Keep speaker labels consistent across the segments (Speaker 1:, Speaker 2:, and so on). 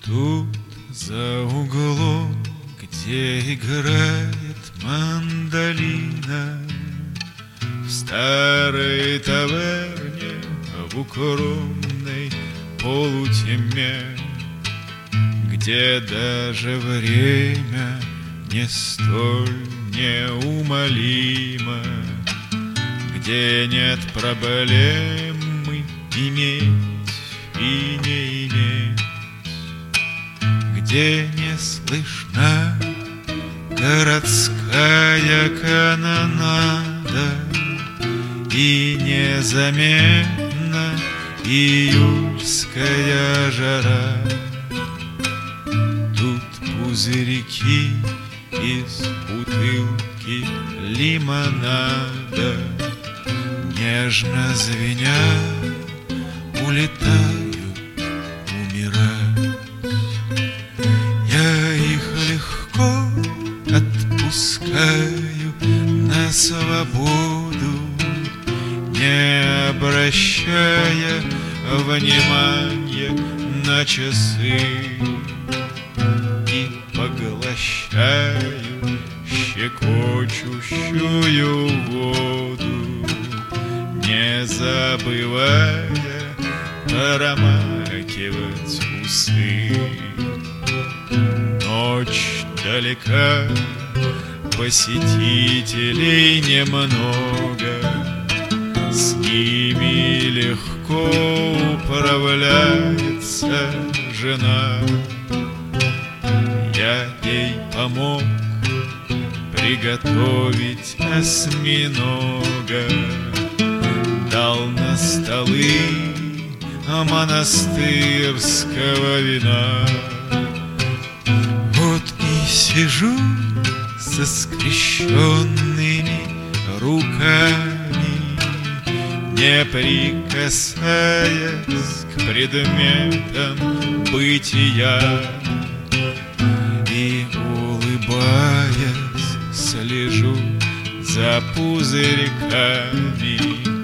Speaker 1: Тут за углом, где играет мандолина, в старой таверне, в укромной полутьме, где даже время не столь неумолимо, где нет проблемы иметь и не иметь, где не слышна городская канонада и незаметна июльская жара. Тут пузырьки из бутылки лимонада, нежно звеня, улетают умирать. Я их легко отпускаю на свободу, не обращая внимания на часы, и поглощаю щекочущую воду, не забывая промакивать усы. Ночь далека, посетителей немного, с ними легко управляется жена. Я ей помог приготовить осьминога, дал на столы монастырского вина. Вот и сижу со скрещенными руками, не прикасаясь к предметам бытия, и, улыбаясь, слежу за пузырьками,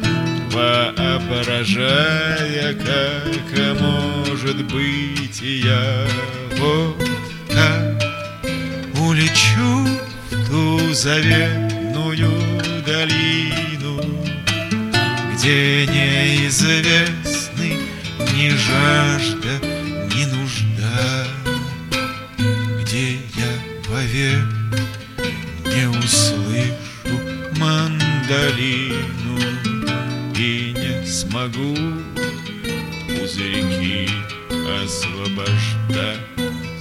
Speaker 1: воображая, как может быть я. Вот так улечу в ту заветную долину, где неизвестны ни жажда, ни нужда, где я вовек не услышу мандолину и не смогу пузырьки освобождать.